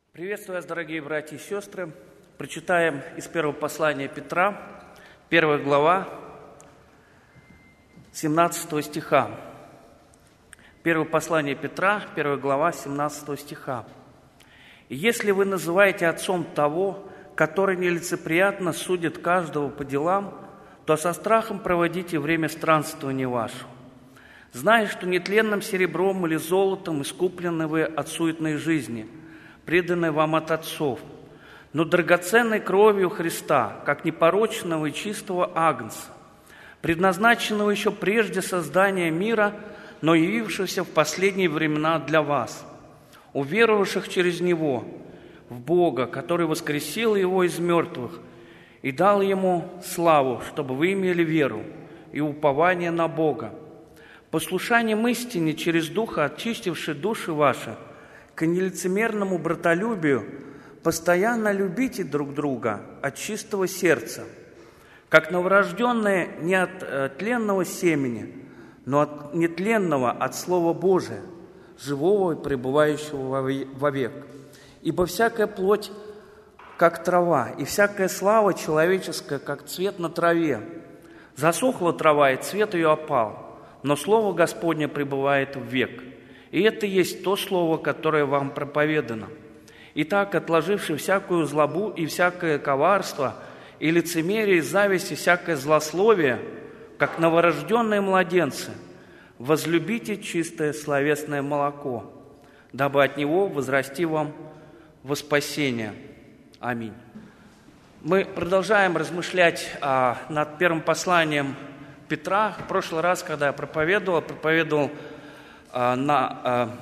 Приветствую вас, дорогие братья и сестры. Прочитаем из первого послания Петра, 1 глава, 17 стиха. Первое послание Петра, 1 глава, 17 стиха. «И если вы называете отцом того, который нелицеприятно судит каждого по делам, то со страхом проводите время странствования вашего, зная, что нетленным серебром или золотом искуплены вы от суетной жизни, преданной вам от отцов, но драгоценной кровью Христа, как непорочного и чистого агнца, предназначенного еще прежде создания мира, но явившегося в последние времена для вас, уверовавших через Него в Бога, который воскресил Его из мертвых и дал Ему славу, чтобы вы имели веру и упование на Бога, послушанием истине через Духа, очистивший души ваши, к нелицемерному братолюбию, постоянно любите друг друга от чистого сердца, как новорожденные не от тленного семени, но от нетленного, от Слова Божия, живого и пребывающего вовек. Ибо всякая плоть, как трава, и всякая слава человеческая, как цвет на траве. Засохла трава, и цвет ее опал, но Слово Господне пребывает век. И это есть то слово, которое вам проповедано. Итак, отложивши всякую злобу и всякое коварство, и лицемерие, и зависть, и всякое злословие, как новорожденные младенцы, возлюбите чистое словесное молоко, дабы от него возрасти вам во спасение. Аминь». Мы продолжаем размышлять над первым посланием Петра. В прошлый раз, когда я проповедовал на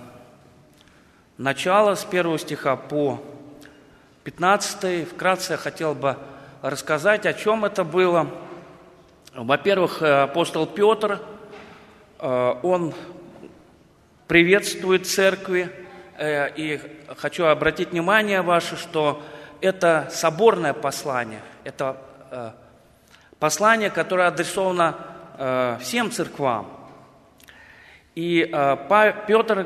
начало с 1 стиха по 15. Вкратце я хотел бы рассказать, о чем это было. Во-первых, апостол Петр, он приветствует церкви, и хочу обратить внимание ваше, что это соборное послание, это послание, которое адресовано всем церквам. И Петр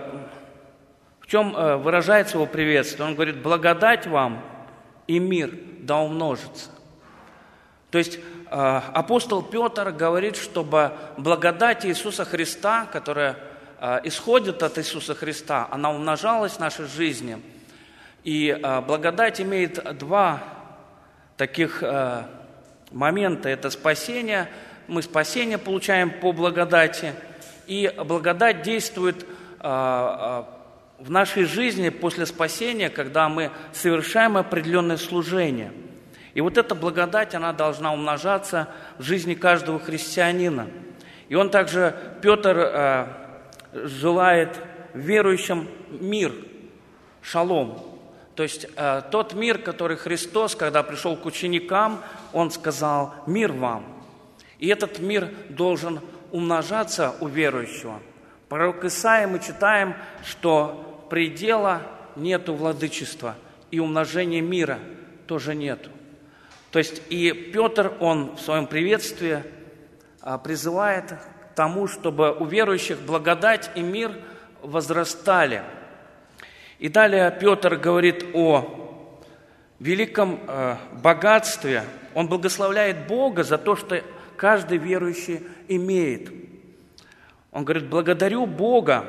в чем выражает его приветствие? Он говорит: «Благодать вам и мир да умножится». То есть апостол Петр говорит, чтобы благодать Иисуса Христа, которая исходит от Иисуса Христа, она умножалась в нашей жизни. И благодать имеет два таких момента. Это спасение. Мы спасение получаем по благодати. И благодать действует в нашей жизни после спасения, когда мы совершаем определенное служение. И вот эта благодать, она должна умножаться в жизни каждого христианина. И он также, Петр, желает верующим мир, шалом. То есть тот мир, который Христос, когда пришел к ученикам, он сказал: «Мир вам». И этот мир должен умножаться у верующего. Пророк Исаия мы читаем, что предела нету владычества, и умножения мира тоже нету. То есть и Петр, он в своем приветствии призывает к тому, чтобы у верующих благодать и мир возрастали. И далее Петр говорит о великом богатстве. Он благословляет Бога за то, что каждый верующий имеет. Он говорит: «Благодарю Бога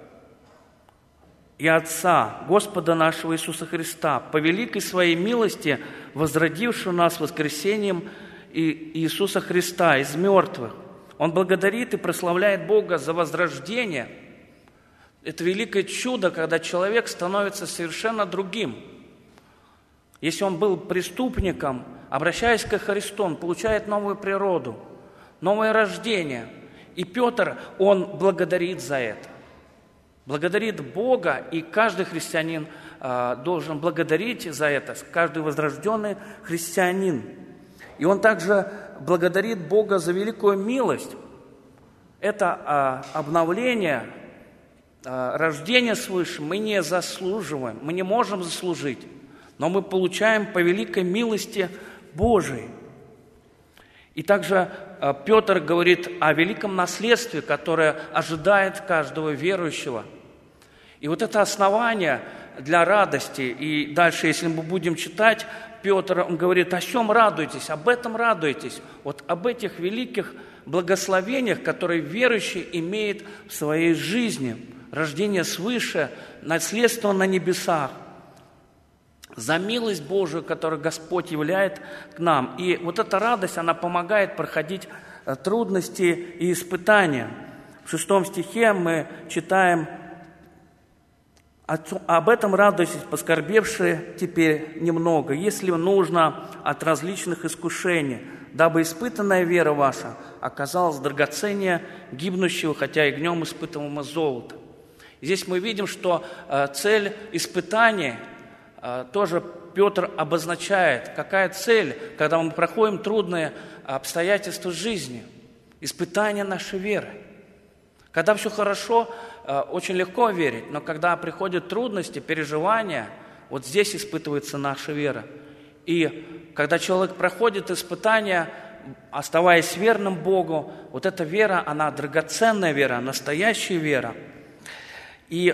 и Отца, Господа нашего Иисуса Христа, по великой Своей милости, возродившего нас воскресением Иисуса Христа из мертвых». Он благодарит и прославляет Бога за возрождение. Это великое чудо, когда человек становится совершенно другим. Если он был преступником, обращаясь ко Христу, он получает новую природу, новое рождение. И Петр, он благодарит за это. Благодарит Бога, и каждый христианин должен благодарить за это, каждый возрожденный христианин. И он также благодарит Бога за великую милость. Это обновление, рождение свыше мы не заслуживаем, мы не можем заслужить, но мы получаем по великой милости Божией. И также Петр говорит о великом наследстве, которое ожидает каждого верующего. И вот это основание для радости. И дальше, если мы будем читать, Петр, он говорит: о чем радуетесь? Об этом радуйтесь. Вот об этих великих благословениях, которые верующий имеет в своей жизни. Рождение свыше, наследство на небесах. За милость Божию, которую Господь являет к нам. И вот эта радость, она помогает проходить трудности и испытания. В 6 стихе мы читаем: «Об этом радуйтесь, поскорбевшие теперь немного, если нужно от различных искушений, дабы испытанная вера ваша оказалась драгоценнее гибнущего, хотя и огнем испытываемого золота». Здесь мы видим, что цель испытаний тоже Петр обозначает. Какая цель, когда мы проходим трудные обстоятельства жизни? Испытание нашей веры. Когда все хорошо, очень легко верить, но когда приходят трудности, переживания, вот здесь испытывается наша вера. И когда человек проходит испытания, оставаясь верным Богу, вот эта вера, она драгоценная вера, настоящая вера. И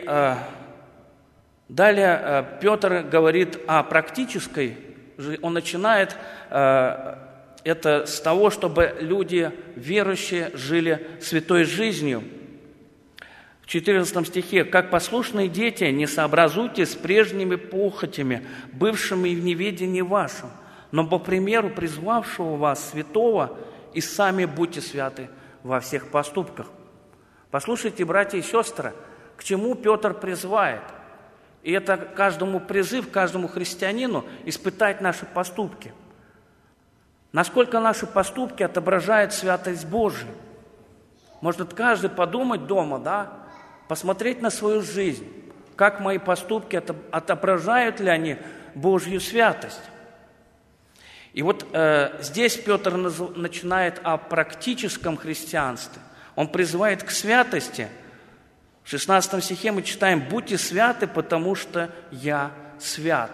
далее Петр говорит о практической, он начинает это с того, чтобы люди верующие жили святой жизнью. В 14 стихе: «Как послушные дети, не сообразуйтесь с прежними похотями, бывшими в неведении вашем, но по примеру призвавшего вас святого, и сами будьте святы во всех поступках». Послушайте, братья и сестры, к чему Петр призывает. И это каждому призыв, каждому христианину испытать наши поступки. Насколько наши поступки отображают святость Божию. Может каждый подумать дома, да, посмотреть на свою жизнь, как мои поступки отображают ли они Божью святость. И вот здесь Петр начинает о практическом христианстве. Он призывает к святости. В 16 стихе мы читаем: «Будьте святы, потому что я свят».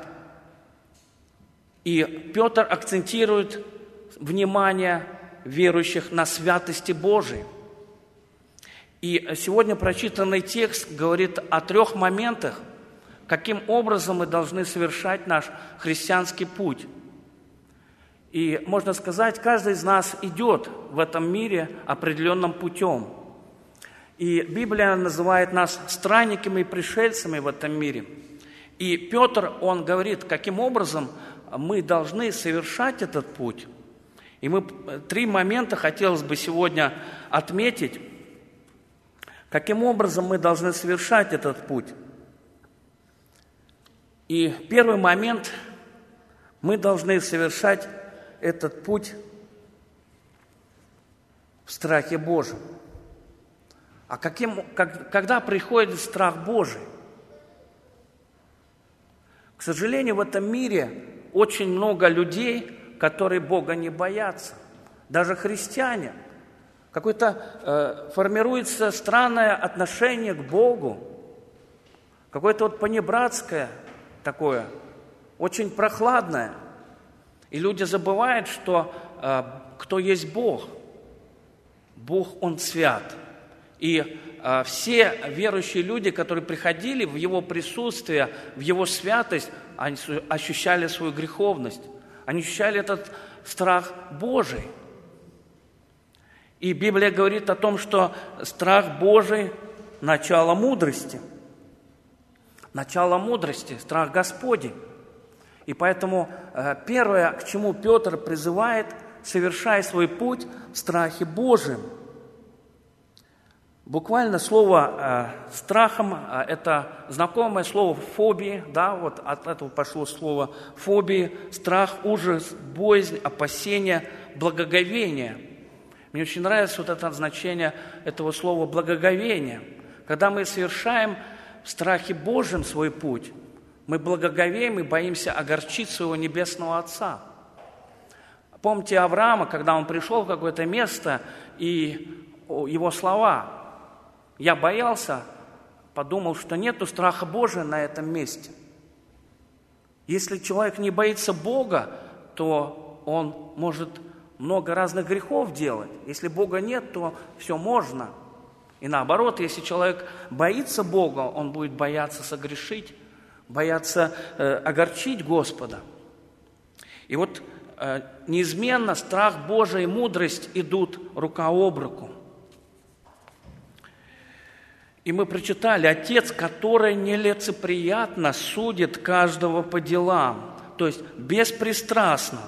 И Петр акцентирует внимание верующих на святости Божией. И сегодня прочитанный текст говорит о 3 моментах, каким образом мы должны совершать наш христианский путь. И, можно сказать, каждый из нас идет в этом мире определенным путем. И Библия называет нас странниками и пришельцами в этом мире. И Петр, он говорит, каким образом мы должны совершать этот путь. И мы 3 момента хотелось бы сегодня отметить, каким образом мы должны совершать этот путь. И первый момент: мы должны совершать этот путь в страхе Божьем. А когда приходит страх Божий? К сожалению, в этом мире очень много людей, которые Бога не боятся. Даже христиане. Какое-то формируется странное отношение к Богу. Какое-то вот понебратское такое, очень прохладное. И люди забывают, что кто есть Бог. Бог, Он свят. И все верующие люди, которые приходили в Его присутствие, в Его святость, они ощущали свою греховность. Они ощущали этот страх Божий. И Библия говорит о том, что страх Божий – начало мудрости. Начало мудрости, страх Господень. И поэтому первое, к чему Петр призывает: совершай свой путь в страхе Божьем. Буквально слово «страхом» – это знакомое слово «фобии», да, вот от этого пошло слово «фобии», страх, ужас, боязнь, опасение, благоговение. Мне очень нравится вот это значение этого слова «благоговение». Когда мы совершаем в страхе Божьем свой путь, мы благоговеем и боимся огорчить своего Небесного Отца. Помните Авраама, когда он пришел в какое-то место, и его слова: «Я боялся», подумал, что нету страха Божия на этом месте. Если человек не боится Бога, то он может много разных грехов делать. Если Бога нет, то все можно. И наоборот, если человек боится Бога, он будет бояться согрешить, боятся огорчить Господа. И вот неизменно страх Божий и мудрость идут рука об руку. И мы прочитали: Отец, который нелицеприятно судит каждого по делам, то есть беспристрастно.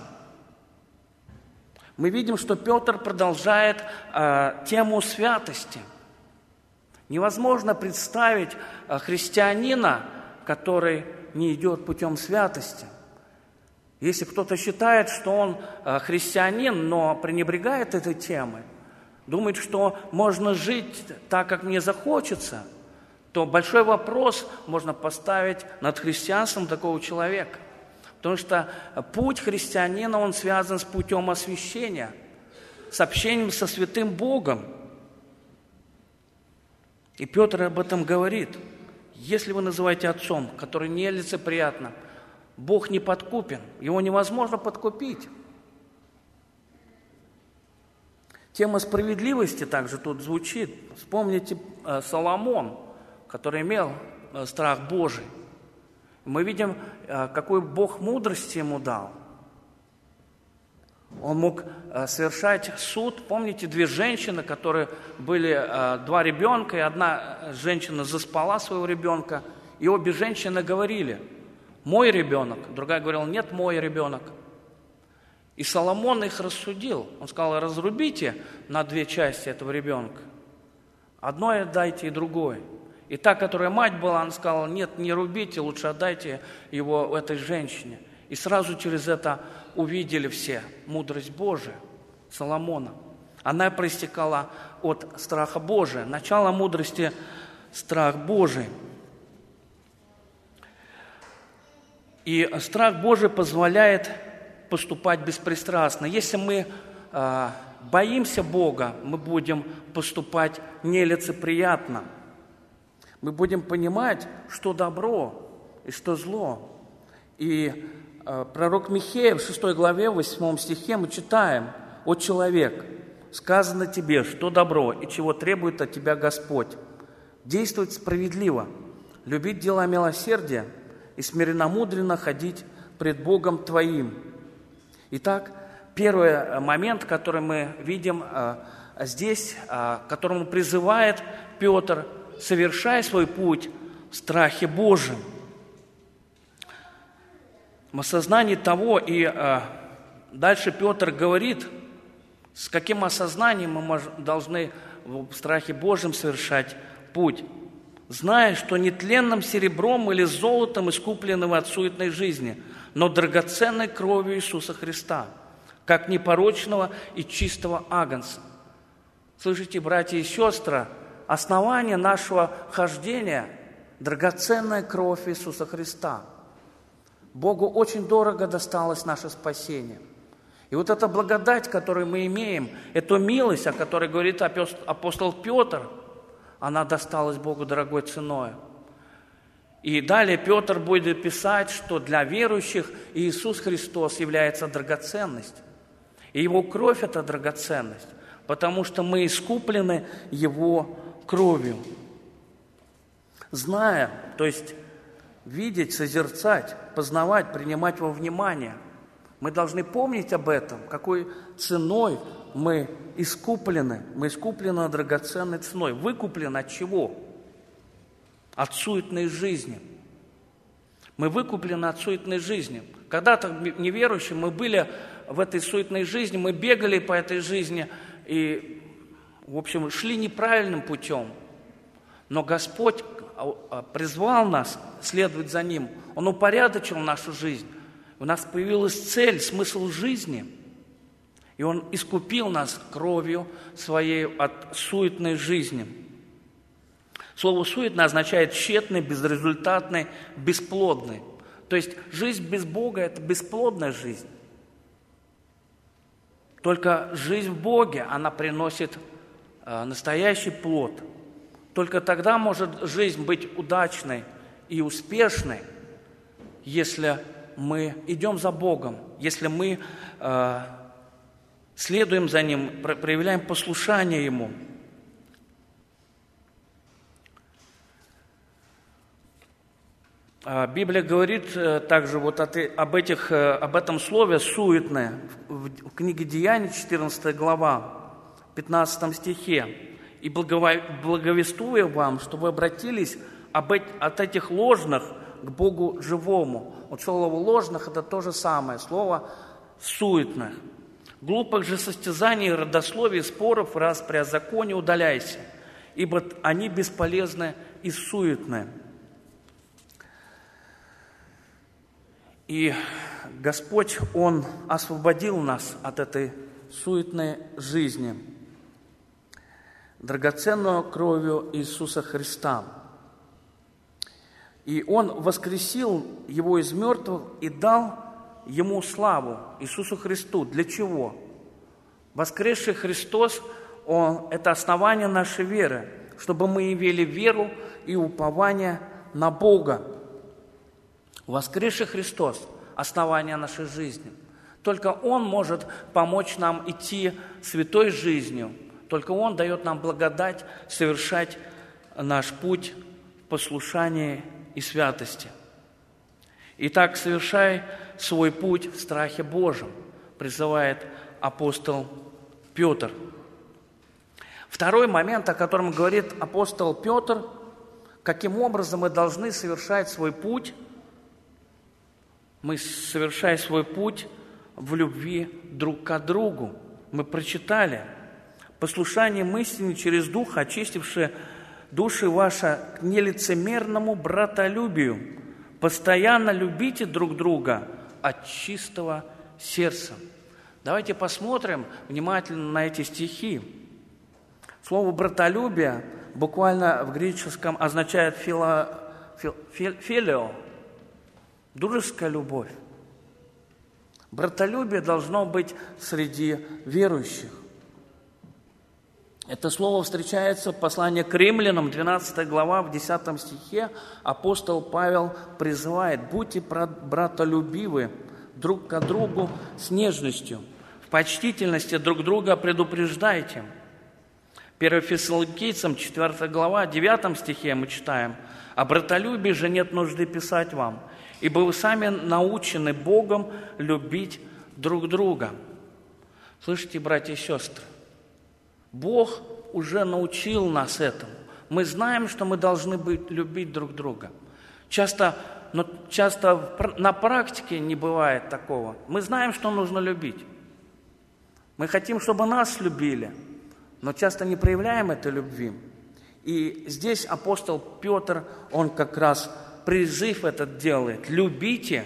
Мы видим, что Петр продолжает тему святости. Невозможно представить христианина, который не идет путем святости. Если кто-то считает, что он христианин, но пренебрегает этой темой, думает, что можно жить так, как мне захочется, то большой вопрос можно поставить над христианством такого человека. Потому что путь христианина, он связан с путем освящения, с общением со святым Богом. И Петр об этом говорит. Если вы называете отцом, который нелицеприятно, Бог не подкупен, его невозможно подкупить. Тема справедливости также тут звучит. Вспомните Соломон, который имел страх Божий. Мы видим, какой Бог мудрости ему дал. Он мог совершать суд. Помните, две женщины, которые были, два ребенка, и одна женщина заспала своего ребенка, и обе женщины говорили: «Мой ребенок», другая говорила: «Нет, мой ребенок». И Соломон их рассудил. Он сказал: разрубите на две части этого ребенка. Одной отдайте и другой. И та, которая мать была, она сказала: нет, не рубите, лучше отдайте его этой женщине. И сразу через это увидели все мудрость Божия Соломона. Она проистекала от страха Божия. Начало мудрости – страх Божий. И страх Божий позволяет поступать беспристрастно. Если мы боимся Бога, мы будем поступать нелицеприятно. Мы будем понимать, что добро и что зло. И пророк Михея в 6 главе, 8 стихе мы читаем: «О человек, сказано тебе, что добро и чего требует от тебя Господь. Действовать справедливо, любить дела милосердия и смиренномудренно ходить пред Богом твоим». Итак, первый момент, который мы видим здесь, к которому призывает Петр: совершай свой путь в страхе Божьем. В осознании того, и дальше Петр говорит, с каким осознанием мы должны в страхе Божьем совершать путь. «Зная, что нетленным серебром или золотом искуплены вы от суетной жизни, но драгоценной кровью Иисуса Христа, как непорочного и чистого агнца». Слышите, братья и сестры, основание нашего хождения – драгоценная кровь Иисуса Христа. Богу очень дорого досталось наше спасение. И вот эта благодать, которую мы имеем, эту милость, о которой говорит апостол Петр, она досталась Богу дорогой ценой. И далее Петр будет писать, что для верующих Иисус Христос является драгоценностью. И Его кровь – это драгоценность, потому что мы искуплены Его кровью. Зная, то есть видеть, созерцать, познавать, принимать во внимание, мы должны помнить об этом, какой ценой мы искуплены. Мы искуплены драгоценной ценой. Выкуплены от чего? От суетной жизни. Мы выкуплены от суетной жизни. Когда-то неверующие мы были в этой суетной жизни, мы бегали по этой жизни и, в общем, шли неправильным путем. Но Господь призвал нас следовать за Ним. Он упорядочил нашу жизнь. У нас появилась цель, смысл жизни. И Он искупил нас кровью Своей от суетной жизни. Слово «суетно» означает тщетный, безрезультатный, бесплодный. То есть жизнь без Бога – это бесплодная жизнь. Только жизнь в Боге, она приносит настоящий плод. Только тогда может жизнь быть удачной и успешной, если мы идем за Богом, если мы следуем за Ним, проявляем послушание Ему. Библия говорит также вот об этом слове «суетное» в книге Деяний, 14 глава, 15 стихе. «И благовествуя вам, что вы обратились от этих ложных к Богу живому». Вот слово «ложных» – это то же самое слово «суетных». «Глупых же состязаний, родословий, споров, распри о законе удаляйся, ибо они бесполезны и суетны». И Господь, Он освободил нас от этой суетной жизни драгоценную кровью Иисуса Христа. И Он воскресил Его из мертвых и дал Ему славу, Иисусу Христу. Для чего? Воскресший Христос, это основание нашей веры, чтобы мы имели веру и упование на Бога. Воскресший Христос – основание нашей жизни. Только Он может помочь нам идти святой жизнью. Только Он дает нам благодать совершать наш путь в послушании и святости. Итак, совершай свой путь в страхе Божьем, призывает апостол Петр. Второй момент, о котором говорит апостол Петр, каким образом мы должны совершать свой путь. Мы совершаем свой путь в любви друг к другу. Мы прочитали: «Послушанием истине через Дух, очистившие души ваши к нелицемерному братолюбию, постоянно любите друг друга от чистого сердца». Давайте посмотрим внимательно на эти стихи. Слово «братолюбие» буквально в греческом означает «филио», дружеская любовь. Братолюбие должно быть среди верующих. Это слово встречается в послании к Римлянам, 12 глава, в 10 стихе. Апостол Павел призывает: «Будьте братолюбивы друг к другу с нежностью, в почтительности друг друга предупреждайте». 1 Фессалоникийцам, 4 глава, 9 стихе мы читаем: «О братолюбии же нет нужды писать вам, ибо вы сами научены Богом любить друг друга». Слышите, братья и сестры? Бог уже научил нас этому. Мы знаем, что мы должны любить друг друга. Часто на практике не бывает такого. Мы знаем, что нужно любить. Мы хотим, чтобы нас любили, но часто не проявляем этой любви. И здесь апостол Петр, он как раз призыв этот делает: любите,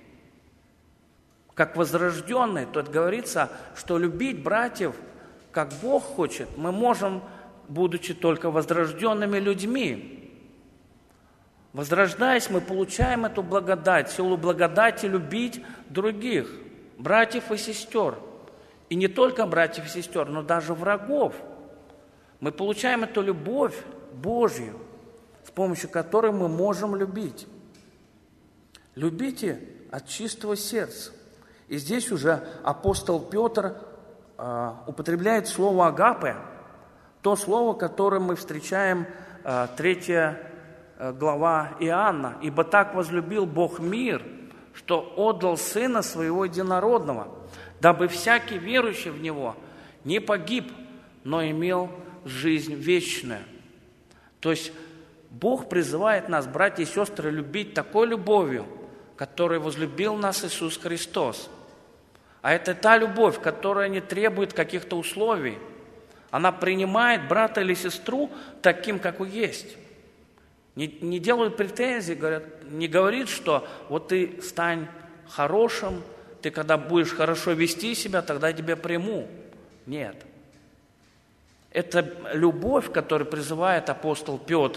как возрожденные. Тут говорится, что любить братьев, как Бог хочет, мы можем, будучи только возрожденными людьми. Возрождаясь, мы получаем эту благодать, силу благодати любить других, братьев и сестер. И не только братьев и сестер, но даже врагов. Мы получаем эту любовь Божью, с помощью которой мы можем любить. Любите от чистого сердца. И здесь уже апостол Петр употребляет слово «агапе», то слово, которое мы встречаем 3 глава Иоанна. «Ибо так возлюбил Бог мир, что отдал Сына Своего Единородного, дабы всякий верующий в Него не погиб, но имел жизнь вечную». То есть Бог призывает нас, братья и сестры, любить такой любовью, которой возлюбил нас Иисус Христос. А это та любовь, которая не требует каких-то условий. Она принимает брата или сестру таким, как он есть. Не делают претензий, не говорит, что вот ты стань хорошим, ты когда будешь хорошо вести себя, тогда я тебя приму. Нет. Это любовь, которую призывает апостол Петр.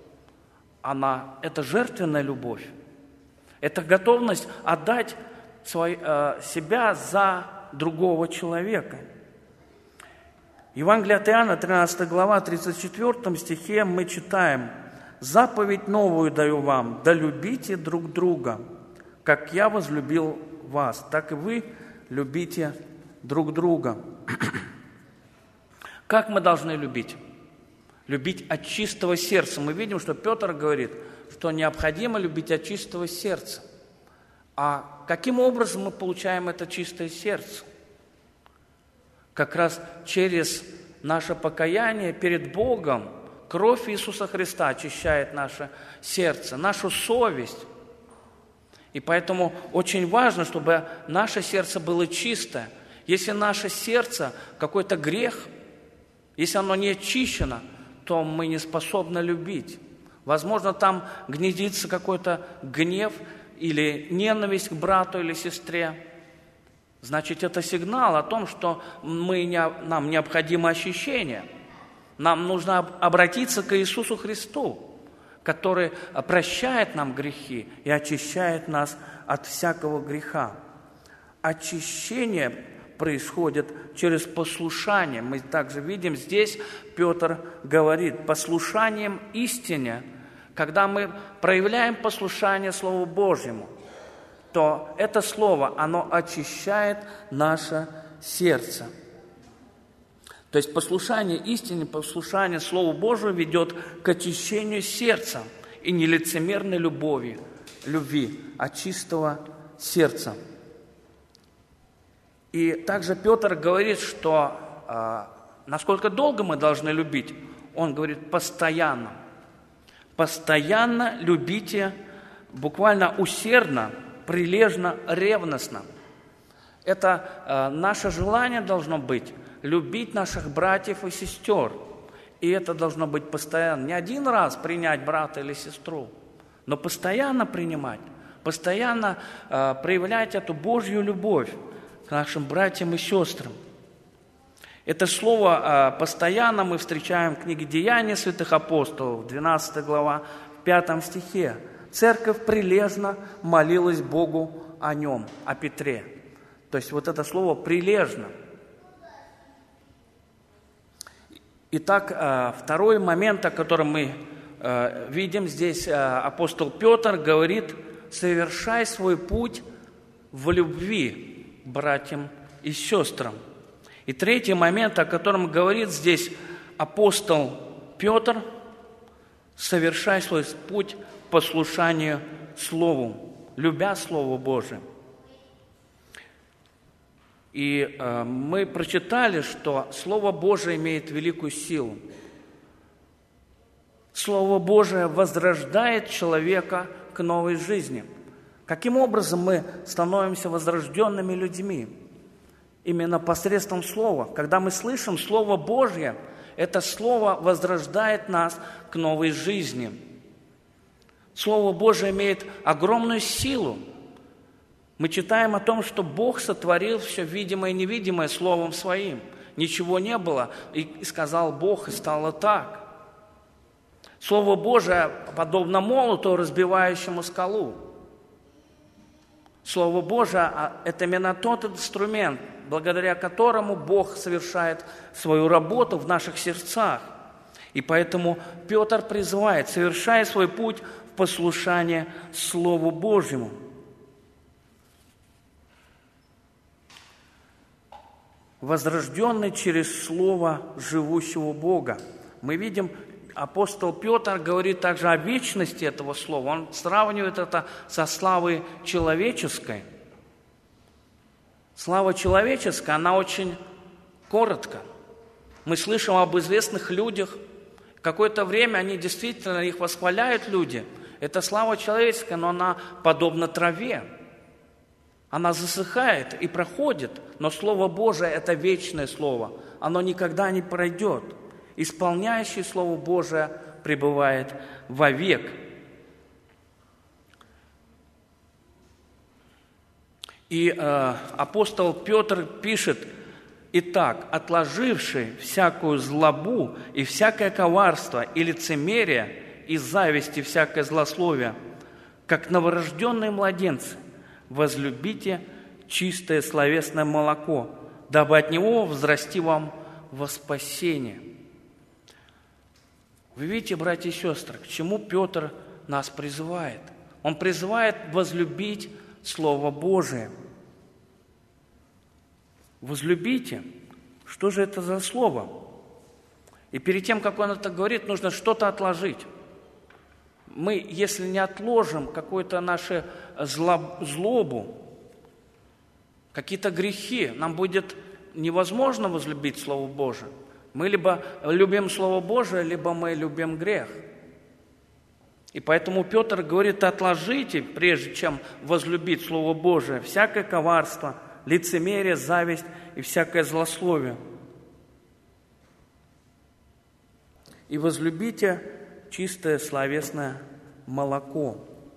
Это жертвенная любовь. Это готовность отдать себя за другого человека. Евангелие от Иоанна, 13 глава, 34 стихе мы читаем: «Заповедь новую даю вам, да любите друг друга, как я возлюбил вас, так и вы любите друг друга». Как мы должны любить? Любить от чистого сердца. Мы видим, что Петр говорит: что необходимо любить от чистого сердца. А каким образом мы получаем это чистое сердце? Как раз через наше покаяние перед Богом. Кровь Иисуса Христа очищает наше сердце, нашу совесть. И поэтому очень важно, чтобы наше сердце было чистое. Если наше сердце какой-то грех, если оно не очищено, то мы не способны любить. Возможно, там гнездится какой-то гнев или ненависть к брату или сестре. Значит, это сигнал о том, что нам необходимо очищение. Нам нужно обратиться к Иисусу Христу, который прощает нам грехи и очищает нас от всякого греха. Очищение происходит через послушание. Мы также видим здесь, Петр говорит, послушанием истине. Когда мы проявляем послушание Слову Божьему, то это Слово, оно очищает наше сердце. То есть послушание истине, послушание Слову Божию ведет к очищению сердца и не лицемерной любви, а чистого сердца. И также Петр говорит, что насколько долго мы должны любить, он говорит постоянно. Постоянно любите, буквально усердно, прилежно, ревностно. Это наше желание должно быть любить наших братьев и сестер. И это должно быть постоянно. Не один раз принять брата или сестру, но постоянно принимать, постоянно проявлять эту Божью любовь к нашим братьям и сестрам. Это слово «постоянно» мы встречаем в книге «Деяния святых апостолов», 12 глава, 5 стихе. Церковь прилежно молилась Богу о нем, о Петре. То есть вот это слово «прилежно». Итак, второй момент, о котором мы видим здесь, апостол Петр говорит: «Совершай свой путь в любви братьям и сестрам». И третий момент, о котором говорит здесь апостол Петр: «Совершай свой путь в послушанию Слову, любя Слово Божие». И мы прочитали, что Слово Божие имеет великую силу. Слово Божие возрождает человека к новой жизни. Каким образом мы становимся возрожденными людьми? Именно посредством Слова. Когда мы слышим Слово Божье, это Слово возрождает нас к новой жизни. Слово Божие имеет огромную силу. Мы читаем о том, что Бог сотворил все видимое и невидимое Словом Своим. Ничего не было, и сказал Бог, и стало так. Слово Божие подобно молоту, разбивающему скалу. Слово Божие – это именно тот инструмент, благодаря которому Бог совершает свою работу в наших сердцах. И поэтому Петр призывает: совершай свой путь в послушание Слову Божьему. Возрожденный через Слово живущего Бога. Мы видим, апостол Петр говорит также о вечности этого Слова. Он сравнивает это со славой человеческой. Слава человеческая, она очень коротка. Мы слышим об известных людях. Какое-то время они действительно, их восхваляют люди. Это слава человеческая, но она подобна траве. Она засыхает и проходит, но Слово Божие – это вечное Слово. Оно никогда не пройдет. Исполняющий Слово Божие пребывает вовек. И апостол Петр пишет: «Итак, отложивший всякую злобу и всякое коварство и лицемерие, и зависть и всякое злословие, как новорожденные младенцы, возлюбите чистое словесное молоко, дабы от него возрасти вам во спасение». Вы видите, братья и сестры, к чему Петр нас призывает? Он призывает возлюбить Слово Божие. Возлюбите. Что же это за слово? И перед тем, как он это говорит, нужно что-то отложить. мы, если не отложим какую-то нашу злобу, какие-то грехи, нам будет невозможно возлюбить Слово Божие. Мы либо любим Слово Божие, либо мы любим грех. И поэтому Петр говорит: отложите, прежде чем возлюбить Слово Божие, всякое коварство, лицемерие, зависть и всякое злословие. И возлюбите чистое словесное молоко.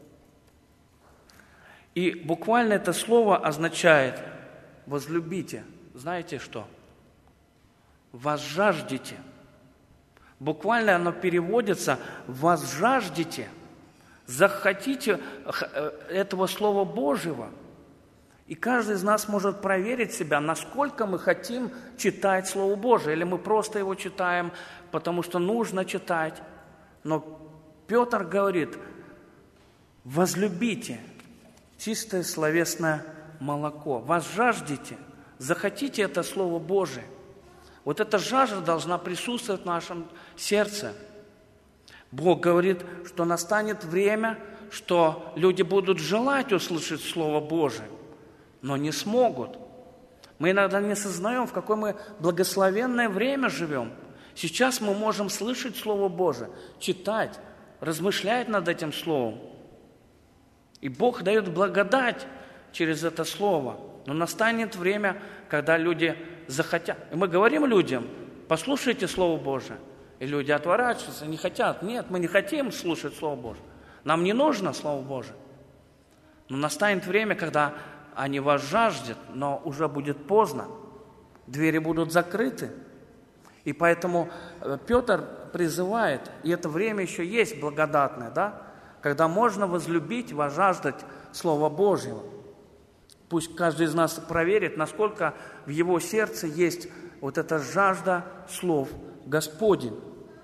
И буквально это слово означает возлюбите. Знаете что? Возжаждите. Буквально оно переводится возжаждите, захотите этого Слова Божьего. И каждый из нас может проверить себя, насколько мы хотим читать Слово Божие, или мы просто его читаем, потому что нужно читать. Но Петр говорит: возлюбите чистое словесное молоко, возжаждите, захотите это Слово Божие. Вот эта жажда должна присутствовать в нашем сердце. Бог говорит, что настанет время, что люди будут желать услышать Слово Божие, но не смогут. Мы иногда не сознаем, в какое мы благословенное время живем. Сейчас мы можем слышать Слово Божие, читать, размышлять над этим Словом. И Бог дает благодать через это Слово. Но настанет время, когда люди захотят. И мы говорим людям: послушайте Слово Божие. И люди отворачиваются, не хотят. Нет, мы не хотим слушать Слово Божие. Нам не нужно Слово Божие. Но настанет время, когда они вас жаждут, но уже будет поздно. Двери будут закрыты. И поэтому Петр призывает, и это время еще есть благодатное, да, когда можно возлюбить, возжаждать Слова Божьего. Пусть каждый из нас проверит, насколько в его сердце есть вот эта жажда слов господних.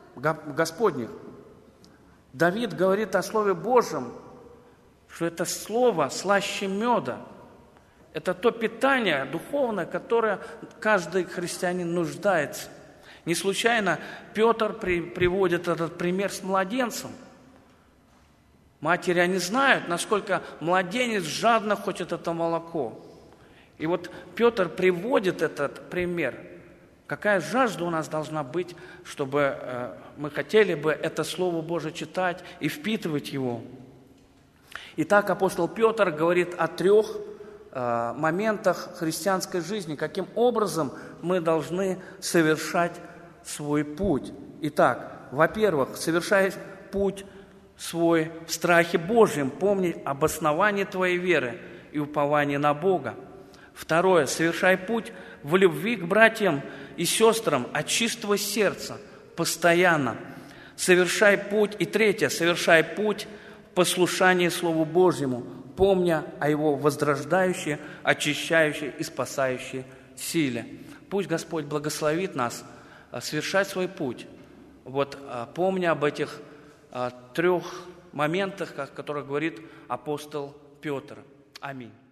Давид говорит о Слове Божьем, что это Слово слаще меда. Это то питание духовное, которое каждый христианин нуждается. Не случайно Петр приводит этот пример с младенцем. Матери, они знают, насколько младенец жадно хочет это молоко. И вот Петр приводит этот пример. Какая жажда у нас должна быть, чтобы мы хотели бы это Слово Божие читать и впитывать его. Итак, апостол Петр говорит о 3 моментах христианской жизни, каким образом мы должны совершать свой путь. Итак, во-первых, совершая путь свой в страхе Божьем, помни об основании твоей веры и уповании на Бога. Второе, совершай путь в любви к братьям и сестрам от чистого сердца, постоянно. Совершай путь, и третье, совершай путь в послушании Слову Божьему, помня о Его возрождающей, очищающей и спасающей силе. Пусть Господь благословит нас совершать свой путь, помня об этих 3 моментах, о которых говорит апостол Петр. Аминь.